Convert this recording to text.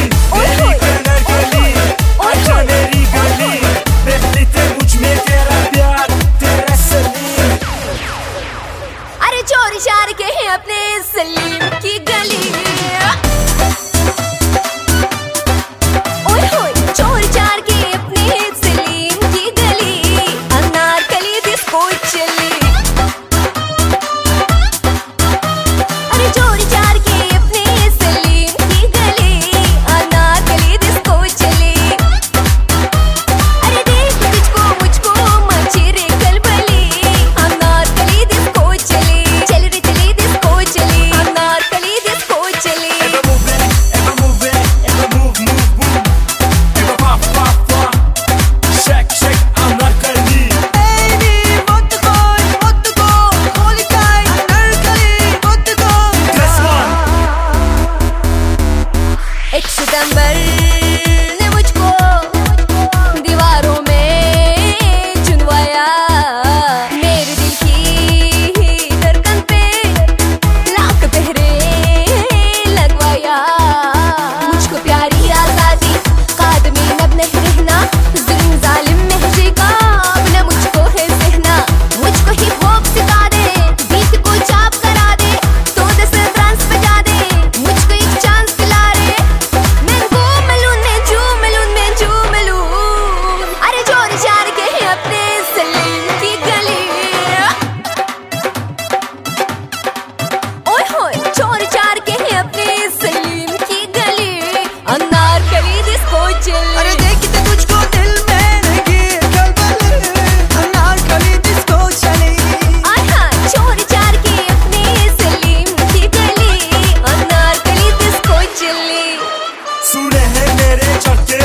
मेरी कलर गली, आजा मेरी गली, देख लेते मुझ में तेरा प्यार, तेरा सलीम। अरे चोरी चार के हैं अपने सलीम की गली। ओए होए चोरी चार के अपने सलीम की गली, अनारकली डिस्को चली। अरे चोरी चार के अपने सलीम की गली, अनारकली डिस्को चली। अरे देख तुझको मुझको मची रे खलबली, अनारकली डिस्को चली। चल रे चली डिस्को चली, अनारकली डिस्को चली। Ever move it, ever move, move, move, ever pop, pop, pop, shake, shake, Anarkali. Baby, मुझको होली टाइम, अनारकली मुझको। This one, 1 सितंबर ने मुझको दीवारों में चुनवाया, मेरे दिल की धड़कन पे लाख पहरे लगवाया। मुझको प्यारी आजादी कादमी नब नहीं रहना, जुल्म जालिम महजी का अब न मुझको है सहना। मुझको हिप हॉप सिखा दे, बीट को चाप करा दे, तो दस ट्रांस बजा दे, मुझको एक चांस दिला रे। मैं घूम लूं, मैं झूम लूं, मैं झूम लूं। अरे चोरी चार के हैं अपने सलीम की गली। ओए होए चोरी चार के हैं अपने सलीम की गली, अनारकली डिस्को चली। अरे देखते तुझको दिल में लगी खलबली, अनारकली डिस्को चली। आहा चोरी चार के अपने सलीम की गली, अनारकली डिस्को चली। सुने हैं मेरे छक्के